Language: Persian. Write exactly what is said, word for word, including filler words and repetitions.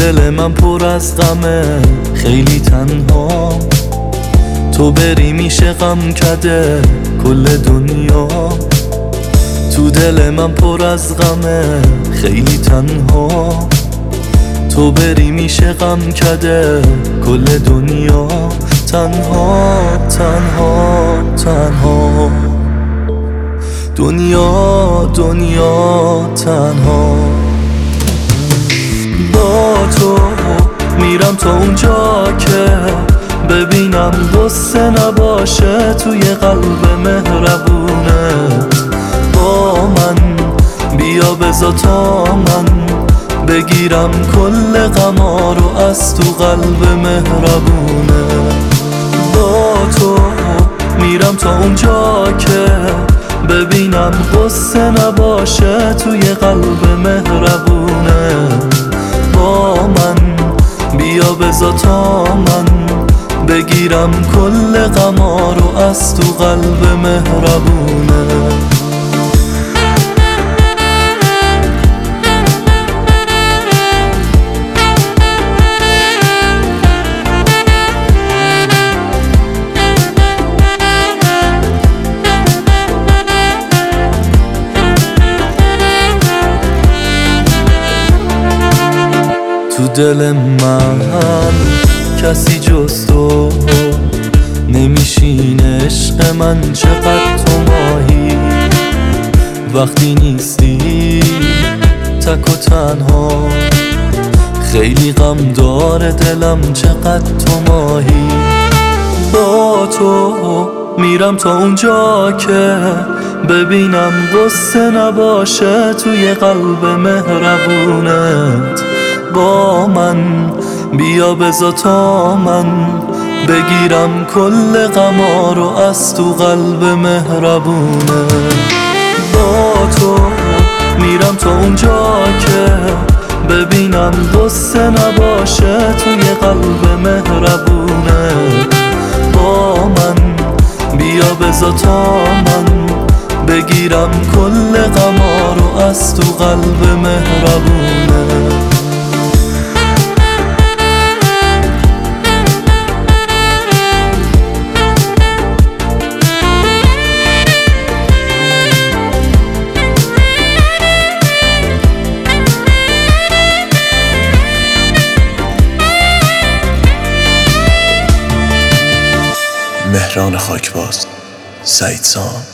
دل من پر از غمه، خیلی تنها. تو بری میشه غم کده کل دنیا. تو دل من پر از غمه، خیلی تنها. تو بری میشه غم کده کل دنیا. تنها تنها تنها، دنیا دنیا تنها. با تو میرم تا اونجا که ببینم غصه نباشه توی قلب مهربونت. با من بیا بذار تا من بگیرم کل غما رو از تو قلب مهربونه. با تو میرم تا اونجا که ببینم غصه نباشه توی قلب مهربونه. با من بیا بذار تا من بگیرم کل غما رو از تو قلب مهربونه. تو دل من کسی جز تو نمیشینه. عشق من چقدر تو ماهی، وقتی نیستی تک و تنها. خیلی غم داره دلم چقدر تو ماهی. با تو میرم تا اونجا که ببینم غصه نباشه توی قلب مهربونت. با من بیا بذار تا من بگیرم کل غما رو از تو قلب مهربونه. با تو میرم تا اونجا که ببینم غصه نباشه توی قلب مهربونه. با من بیا بذار تا من بگیرم کل غما رو از تو قلب مهربونه. مهران خاکباز، سعید سام.